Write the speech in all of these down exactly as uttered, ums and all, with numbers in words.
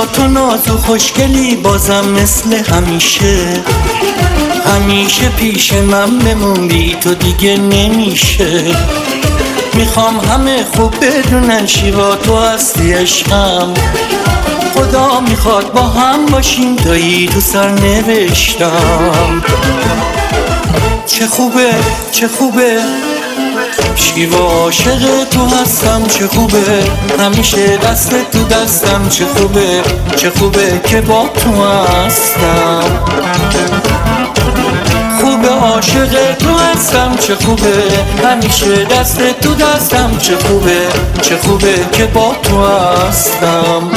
تو ناز و خوشگلی بازم مثل همیشه، همیشه پیش من بمون، بی تو دیگه نمیشه. میخوام همه خوب بدونن شیوا تو هستی عشقم، خدا میخواد با هم باشیم تایی تو سر نوشتم. چه خوبه چه خوبه شیوا عاشق تو هستم، چه خوبه همیشه دست تو دستم، چه خوبه چه خوبه که با تو هستم. خوبه عاشق تو هستم، چه خوبه همیشه دست تو دستم، چه خوبه چه خوبه که با تو هستم.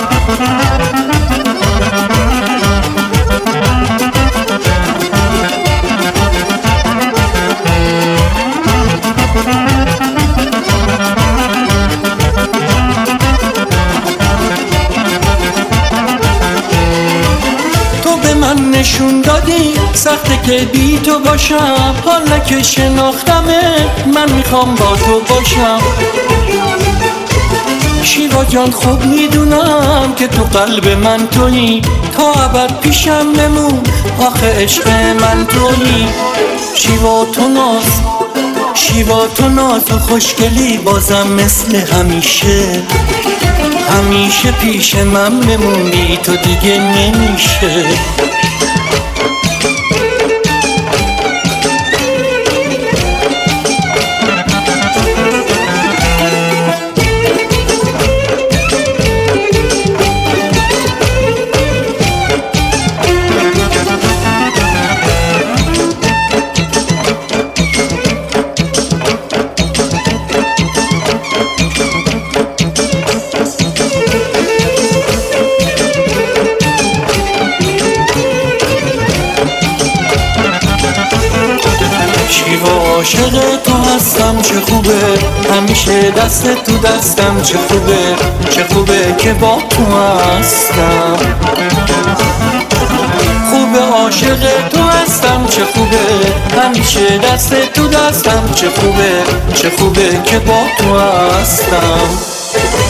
من نشون دادی سخته که بی تو باشم، حالا که شناختمه من میخوام با تو باشم. شیوا جان خوب میدونم که تو قلب من تویی، تا ابد پیشم بمون آخه عشق من تویی. شیوا تو ناز شیوا تو ناز و خوشگلی بازم مثل همیشه، همیشه پیش من بمون، بی تو دیگه نمیشه. شیوا عاشق تو هستم، چه خوبه همیشه دست تو دستم، چه خوبه چه خوبه که با تو هستم. خوبه عاشق تو هستم، چه خوبه همیشه دست تو دستم، چه خوبه چه خوبه که با تو هستم.